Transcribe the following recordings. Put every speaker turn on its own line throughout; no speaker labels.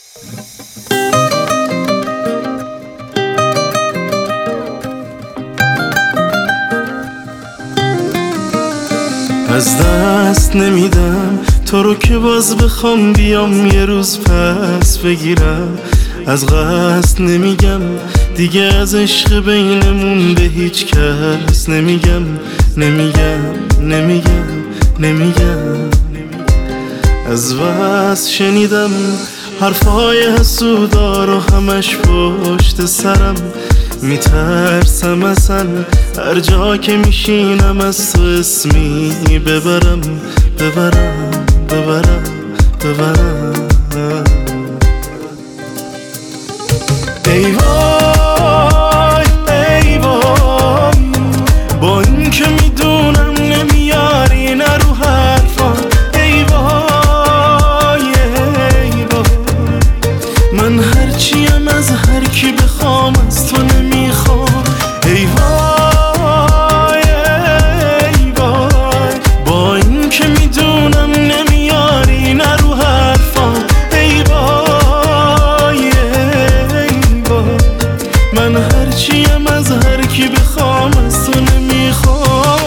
از دست نمیدم تو رو که باز بخوام بیام یه روز پس بگیرم. از قصد نمیگم دیگه از عشق بینمون به هیچ کس نمیگم از بس شنیدم حرفای حسودا رو همش پشت سرم. میترسم اصلا هر جا که میشینم از تو اسمی ببرم. ای وای ای وای با این که میدونم نمیاری نه رو حرفا. ای وای ای وای من هرچیم از هر کی بخوام از تو نمیخوام. ای وای ای وای با این که میدونم نمیاری نه رو حرفا. ای وای ای وای من هرچیم از هر کی بخوام از تو نمیخوام.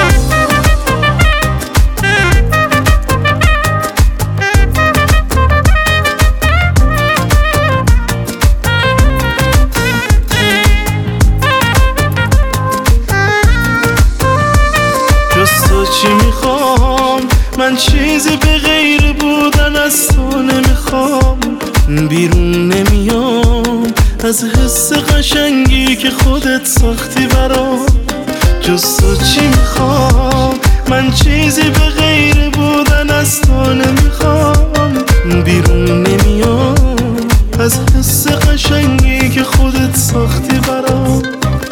چی میخوام من چیزی به غیر بودن از تو نمیخوام. بیرون نمیام از حس قشنگی که خودت ساختی برام. جز تو چی میخوام من چیزی به غیر بودن از تو نمیخوام. بیرون نمیام از حس قشنگی که خودت ساختی برام.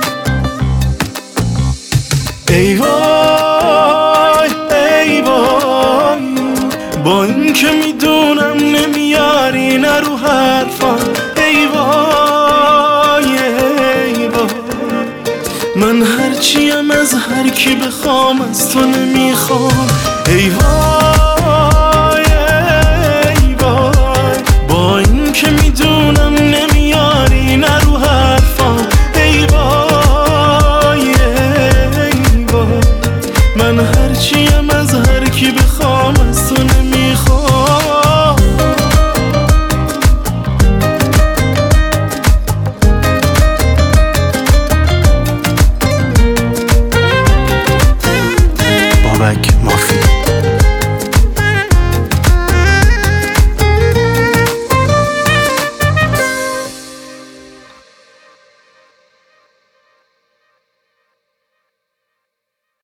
ای وای ای وای با این که میدونم نمیاری نه رو حرفا. ای وای ای وای من هرچیم از هر کی بخوام از تو نمیخوام. ای وای